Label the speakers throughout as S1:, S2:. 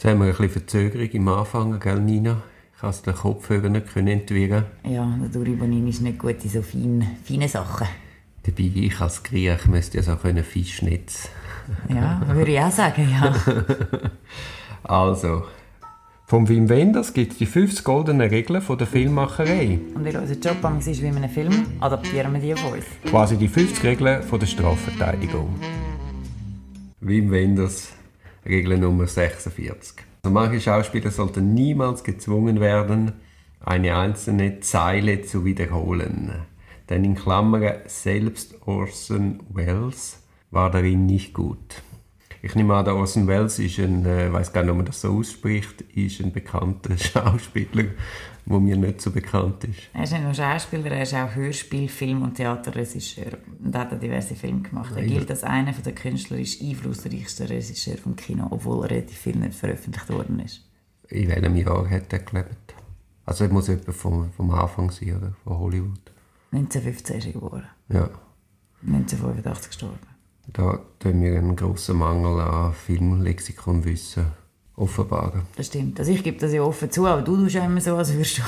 S1: haben wir ein bisschen Verzögerung im Anfang, gell Nina? Ich konnte den Kopfhörer nicht entwickeln.
S2: Ja, der Duri Bonin ist nicht gut in so feine Sachen.
S1: Dabei, ich als Griech müsste ja so Fischnetz.
S2: Ja, würde ich auch sagen, ja.
S1: Also, vom Wim Wenders gibt es die 50 goldenen Regeln von der Filmmacherei.
S2: Und weil unser Job ist wie in einem Film, adaptieren wir die auf uns.
S1: Quasi die 50 Regeln von der Strafverteidigung. Wim Wenders, Regel Nummer 46. Also manche Schauspieler sollten niemals gezwungen werden, eine einzelne Zeile zu wiederholen. Denn in Klammern selbst Orson Welles war darin nicht gut. Ich nehme an, der Orson Welles ist ich weiß gar nicht, ob man das so ausspricht, ist ein bekannter Schauspieler, der mir nicht so bekannt ist.
S2: Er ist nicht nur Schauspieler, er ist auch Hörspiel-, Film- und Theaterregisseur und hat diverse Filme gemacht. Er gilt als einer der künstlerisch einflussreichsten Regisseure vom Kino, obwohl relativ viel nicht veröffentlicht worden ist.
S1: In welchem Jahr hat er gelebt? Also er muss etwa vom Anfang sein, oder? Von Hollywood.
S2: 1915 ist er geboren.
S1: Ja.
S2: 1985 gestorben.
S1: Da tun wir einen grossen Mangel an Filmlexikonwissen offenbaren.
S2: Das stimmt. Also ich gebe das ja offen zu, aber du tust ja immer so, als wärst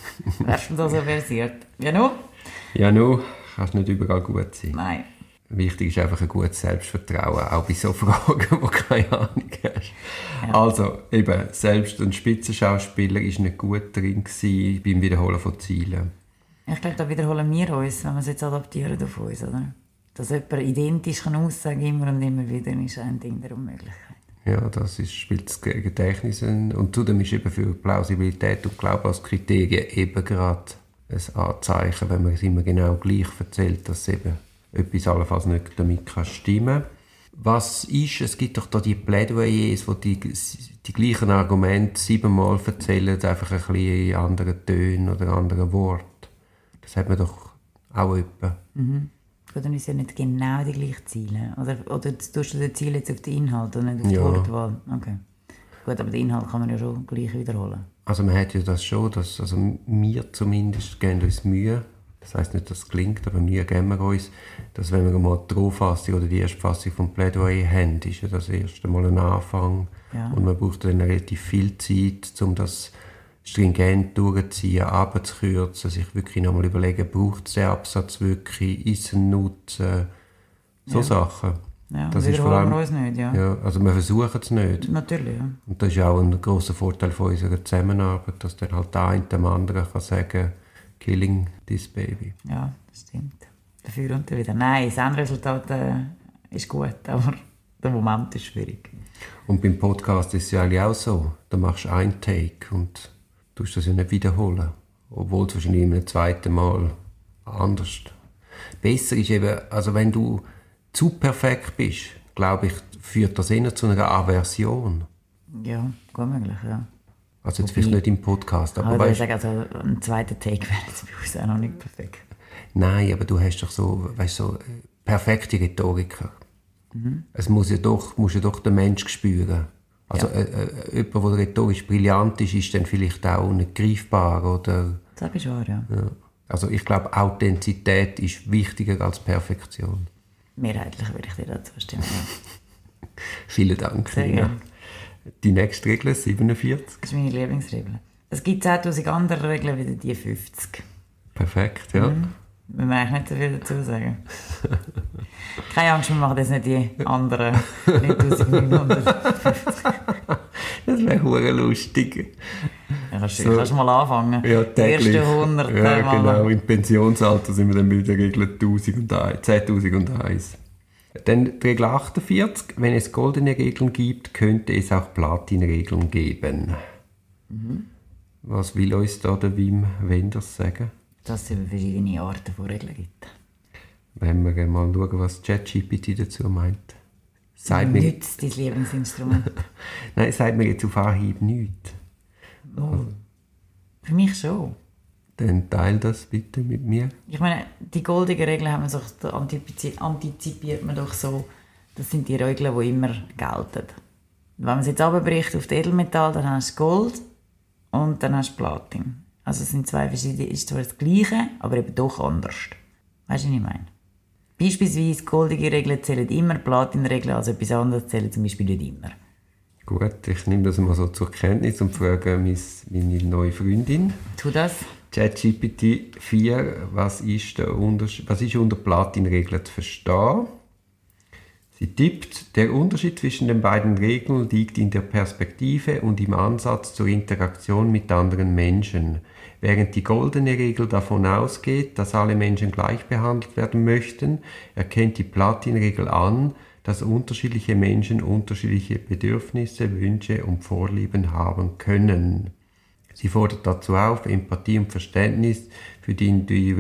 S2: du da so versiert. Ja, no?
S1: Ja, no, kannst nicht überall gut sein.
S2: Nein.
S1: Wichtig ist einfach ein gutes Selbstvertrauen, auch bei so Fragen, wo du keine Ahnung hast. Ja. Also, eben, selbst ein Spitzenschauspieler war nicht gut drin beim Wiederholen von Zielen.
S2: Ich glaube, da wiederholen wir uns, wenn wir es jetzt adaptieren auf uns, oder? Dass jemand identisch aussagen immer und immer wieder, ist ein Ding der Unmöglichkeit.
S1: Ja, das spielt das Gedächtnis und zudem ist eben für Plausibilität und Glauben als Kriterien eben gerade ein Anzeichen, wenn man es immer genau gleich erzählt, dass eben etwas allenfalls nicht damit stimmen kann. Was ist, es gibt doch da die Plädoyers, wo die gleichen Argumente 7-mal erzählen, einfach ein bisschen in anderen Tönen oder anderen Worten. Das hat man doch auch etwa.
S2: Mhm. Oder ist ja nicht genau die gleichen Ziele? Oder tust du die Ziele jetzt auf den Inhalt und nicht auf die Wortwahl? Okay. Gut, aber den Inhalt kann man ja schon gleich wiederholen. Also
S1: man hat ja das schon, also wir zumindest geben uns Mühe, das heisst nicht, dass es gelingt, aber Mühe geben wir uns, dass wenn wir mal die Rohfassung oder die Erstfassung vom Plädoyer haben, ist ja das erste Mal ein Anfang. Ja. Und man braucht dann relativ viel Zeit, um das stringent durchzuziehen, abzukürzen, sich wirklich nochmal überlegen, braucht es den Absatz wirklich, ist es ein Nutzen, so Sachen.
S2: Ja, das wiederholen wir uns nicht, ja.
S1: Ja. Also wir versuchen es nicht.
S2: Natürlich, ja.
S1: Und das ist auch ein grosser Vorteil von unserer Zusammenarbeit, dass dann halt der eine dem anderen kann sagen, killing this baby.
S2: Ja, das stimmt. Dafür und wieder. Nein, das Endresultat ist gut, aber der Moment ist schwierig.
S1: Und beim Podcast ist es ja eigentlich auch so, da machst du einen Take und tust das ja nicht wiederholen. Obwohl es wahrscheinlich im zweiten Mal anders. Besser ist eben, also wenn du zu perfekt bist, glaube ich, führt das eher zu einer Aversion.
S2: Ja, gut möglich, ja.
S1: Also jetzt vielleicht nicht im Podcast, aber
S2: weißt, ich sage, also ein zweiter Take wäre jetzt bei uns auch noch nicht perfekt.
S1: Nein, aber du hast doch so, weißt, so perfekte Rhetoriker. Mhm. Es muss ja doch der Mensch spüren. Also jemand, der rhetorisch brillant ist dann vielleicht auch nicht greifbar, oder?
S2: Das ist wahr, ja.
S1: Also ich glaube, Authentizität ist wichtiger als Perfektion.
S2: Mehrheitlich würde ich dir dazu stimmen, ja.
S1: Vielen Dank, Nina. Die nächste Regel, 47.
S2: Das ist meine Lieblingsregel. Es gibt 10'000 andere Regeln wie die 50.
S1: Perfekt, ja.
S2: Wir müssen eigentlich nicht so viel dazu sagen. Keine Angst, wir machen das nicht die anderen 9'950.
S1: Das wäre verdammt lustig.
S2: Ja, kannst du mal anfangen.
S1: Ja, täglich.
S2: Die ersten 100
S1: ja, genau. Im Pensionsalter sind wir dann bei der Regel 10.001. Dann die Regel 48. Wenn es goldene Regeln gibt, könnte es auch Platinregeln geben. Mhm. Was will uns da der Wim Wenders sagen?
S2: Dass es verschiedene Arten von Regeln gibt.
S1: Wenn wir mal schauen, was ChatGPT dazu meint.
S2: Nützt dein Lieblingsinstrument?
S1: Nein, sagt mir jetzt auf Anhieb nichts.
S2: Oh. Für mich schon.
S1: Dann teile das bitte mit mir.
S2: Ich meine, die goldenen Regeln haben wir so, antizipiert man doch so, das sind die Regeln, die immer gelten. Wenn man es jetzt runterbricht auf Edelmetall, dann hast du Gold und dann hast du Platin. Also es sind zwei verschiedene, ist zwar das Gleiche, aber eben doch anders. Weißt du, was ich meine? Beispielsweise goldige Regeln zählen immer, Platinregeln, also etwas anderes zählen zum Beispiel nicht immer.
S1: Gut, ich nehme das mal so zur Kenntnis und frage meine neue Freundin.
S2: Tu das.
S1: ChatGPT 4, was ist unter Platin-Regeln zu verstehen? Sie tippt, der Unterschied zwischen den beiden Regeln liegt in der Perspektive und im Ansatz zur Interaktion mit anderen Menschen. Während die goldene Regel davon ausgeht, dass alle Menschen gleich behandelt werden möchten, erkennt die Platin-Regel an, dass unterschiedliche Menschen unterschiedliche Bedürfnisse, Wünsche und Vorlieben haben können. Sie fordert dazu auf, Empathie und Verständnis für die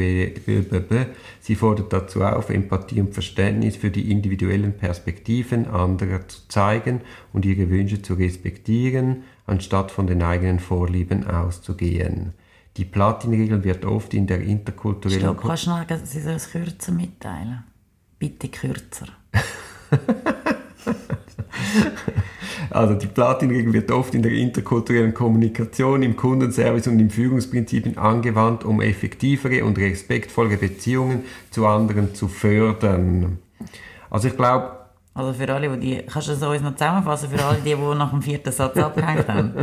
S1: individuellen Perspektiven anderer zu zeigen und ihre Wünsche zu respektieren, anstatt von den eigenen Vorlieben auszugehen. Die Platin-Regel wird oft in der interkulturellen...
S2: Ich glaube, kannst du noch, Sie soll es kürzer mitteilen? Bitte kürzer.
S1: Also die Platin-Regel wird oft in der interkulturellen Kommunikation, im Kundenservice und im Führungsprinzipien angewandt, um effektivere und respektvolle Beziehungen zu anderen zu fördern. Also ich glaube...
S2: Also für alle, kannst du das uns noch zusammenfassen, für alle, die nach dem 4. Satz abgehängt haben?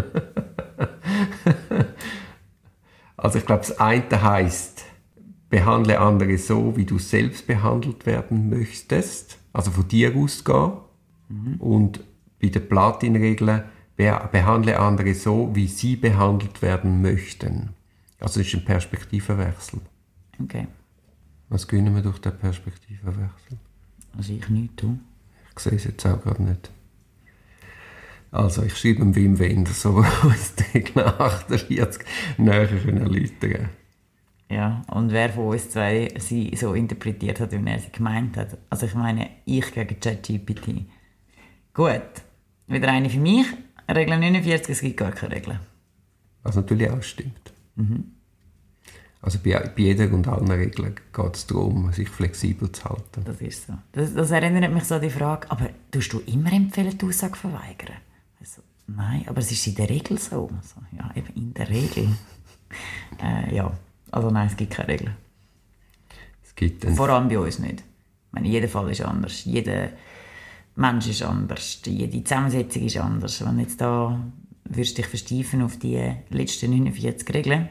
S1: Also ich glaube, das eine heisst, behandle andere so, wie du selbst behandelt werden möchtest. Also von dir ausgehen. Und bei den Platin-Regeln behandle andere so, wie sie behandelt werden möchten. Also es ist ein Perspektivenwechsel.
S2: Okay.
S1: Was gewinnen wir durch den Perspektivenwechsel?
S2: Also ich nicht, du.
S1: Ich sehe es jetzt auch gerade nicht. Also ich schreibe dem Wim Wenders, so uns die Regel 48 näher erläutern können.
S2: Ja, und wer von uns zwei sie so interpretiert hat, wie er sie gemeint hat. Also ich meine, ich gegen ChatGPT. Gut, wieder eine für mich. Regel 49, es gibt gar keine Regeln.
S1: Was natürlich auch stimmt. Also bei jeder und allen Regeln geht es darum, sich flexibel zu halten.
S2: Das ist so. Das erinnert mich so an die Frage, aber tust du immer empfehlen, die Aussage verweigern? Also, nein, aber es ist in der Regel so. Also, ja, eben in der Regel. Ja, also nein, es gibt keine Regeln. Vor allem bei uns nicht. Ich meine, jeder Fall ist anders. Jeder Mensch ist anders. Jede Zusammensetzung ist anders. Wenn jetzt da würdest dich versteifen auf die letzten 49 Regeln,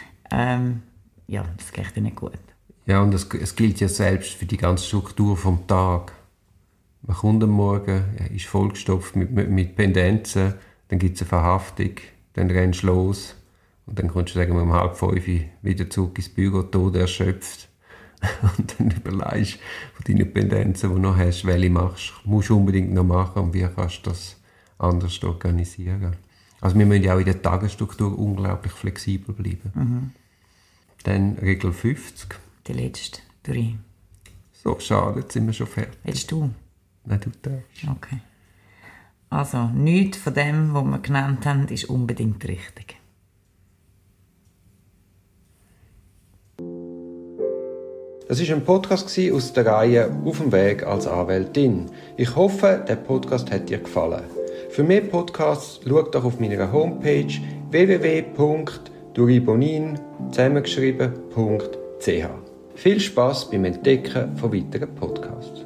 S2: ja, das geht dir nicht gut.
S1: Ja, und es gilt ja selbst für die ganze Struktur vom Tag. Man kommt am Morgen, ist vollgestopft mit Pendenzen, dann gibt es eine Verhaftung, dann rennst du los und dann kommst du sagen wir, um 4:30 wieder zurück ins Büro, tot erschöpft. Und dann überlegst du von deinen Pendenzen, die du noch hast, welche musst du unbedingt noch machen und wie kannst du das anders organisieren. Also wir müssen ja auch in der Tagesstruktur unglaublich flexibel bleiben. Dann Regel 50.
S2: Die letzte, Duri.
S1: So, schade, jetzt sind wir schon fertig.
S2: Willst du?
S1: Nein, du darfst.
S2: Okay. Also, nichts von dem, was wir genannt haben, ist unbedingt richtig.
S1: Das war ein Podcast aus der Reihe «Auf dem Weg als Anwältin». Ich hoffe, der Podcast hat dir gefallen. Für mehr Podcasts schau doch auf meiner Homepage www.duribonin zusammengeschrieben.ch. Viel Spass beim Entdecken von weiteren Podcasts.